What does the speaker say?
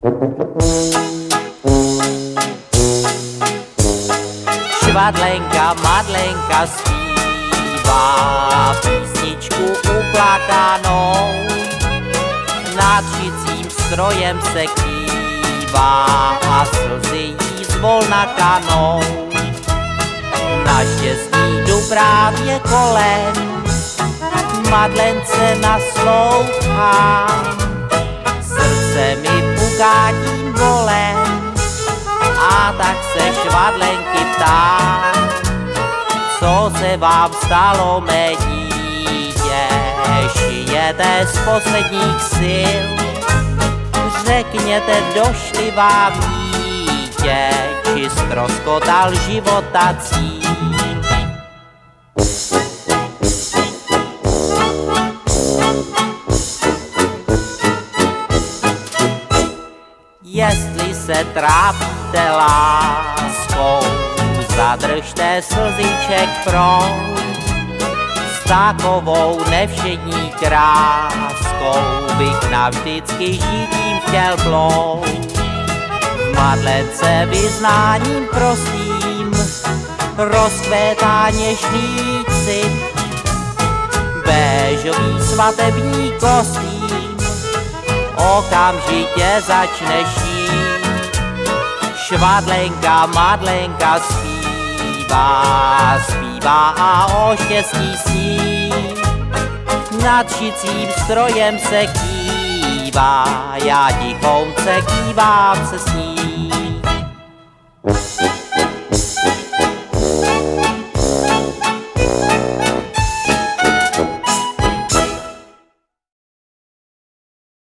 Švadlenka, Madlenka zpívá písničku uplakanou, nad šicím strojem se kývá a slzy jí zvolna kanou. Naštěstí jdu právě kolem, Madlence naslouchám, srdce mi puká tím volem, a tak se Švadlenky ptám, co se vám stalo, mé dítě, šijete z posledních sil, řekněte, došli vám dítě, či ztroskotal života cíl. Jestli se trápíte láskou, zadržte slziček proud, s takovou nevšední kráskou bych navždycky žitím chtěl plout. V Madlence vyznáním prostým rozkvétá něžný cit, béžový svatební kostým okamžitě začne šít. Švadlenka, Madlenka zpívá, zpívá a o štěstí sní, nad šicím strojem se kývá, já tichounce kývám se s ní.